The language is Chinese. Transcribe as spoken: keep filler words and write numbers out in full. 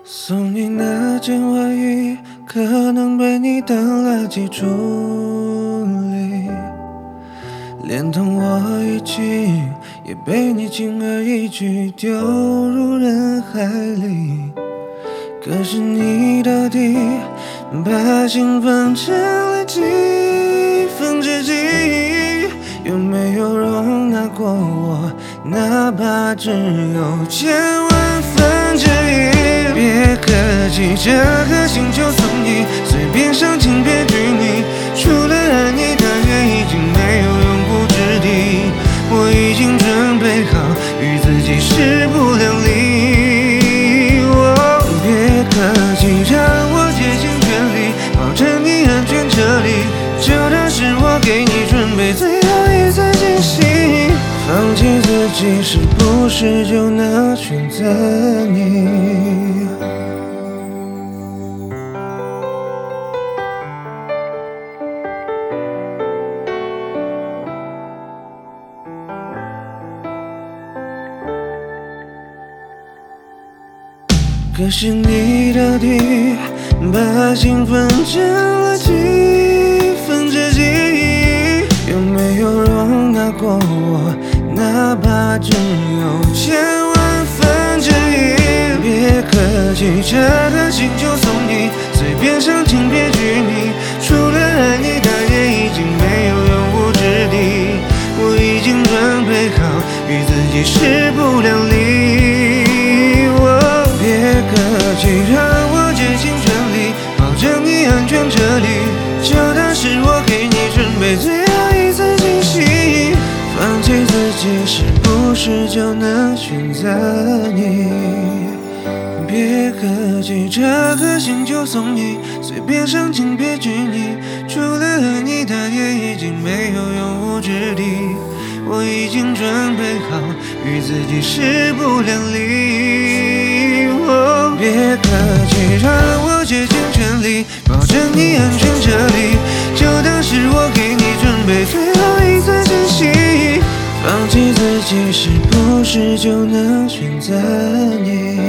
送你那件外衣，可能被你当垃圾处理，连同我一起，也被你轻而易举丢入人海里。可是你到底把心分成了几分之几？有没有容纳过我，哪怕只有千万分之一？别客气，这颗心就送你，随便上请别拘泥。除了爱你，但愿已经没有永不之地。我已经准备好与自己势不两立。哦，别客气，让我竭尽全力，保证你安全撤离。就当是我给你准备最后一次惊喜。放弃自己，是不是就能选择你？可是你到底把心分成了几分之几？有没有容纳过我，哪怕只有千万分之一？别客气，这颗心就送你，随便上请别拘泥。除了爱你，但也已经没有永无之地。我已经准备好与自己势不两立。别客气，让我竭尽全力，保证你安全撤离。就当是我给你准备最后一次惊喜。放弃自己，是不是就能选择你？别客气，这颗心就送你，随便上请别拘泥。除了爱你，但也已经没有永无之地。我已经准备好与自己势不两立。哦，别客气，让我竭尽全力，保证你安全撤离。就当是我给你准备最后一次惊喜。放弃自己，是不是就能选择你？